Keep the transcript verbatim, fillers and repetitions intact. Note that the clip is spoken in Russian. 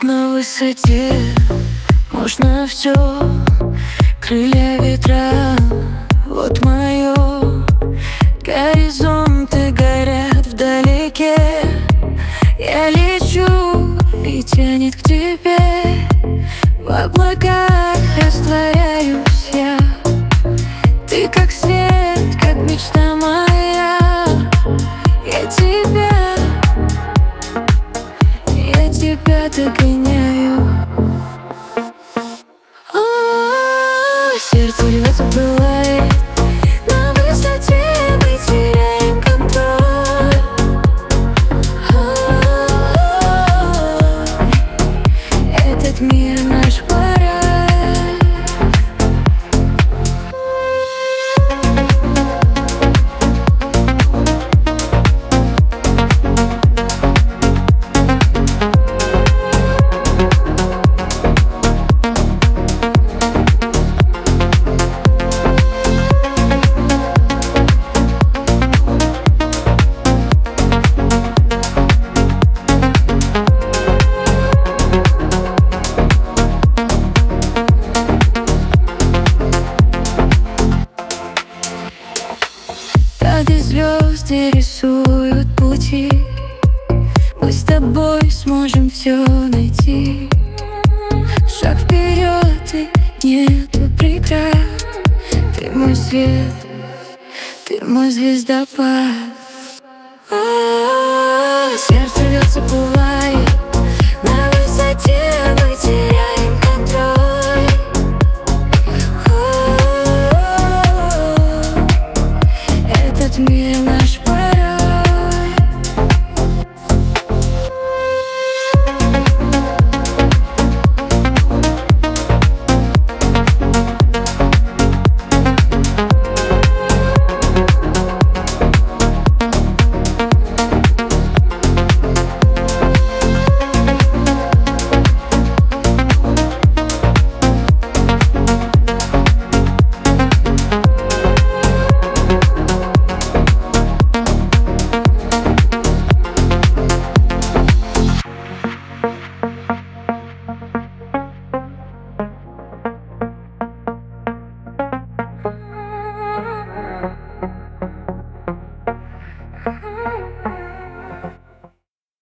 на высоте можно все, крылья ветра, вот мое. Горизонты горят вдалеке, я лечу и тянет к тебе. В облаках растворяюсь я, ты как свет, как мечта моя. Я тебя, я тебя догоняю. О, сердце рвется, пылает, на высоте мы теряем контроль. О, этот мир наш парад. Когда звезды рисуют пути, мы с тобой сможем все найти. Шаг вперед, и нету преград. Ты мой свет, ты мой звездопад. О, сердце рвется, пылает, на высоте мы теряем контроль. Этот мир наш парад.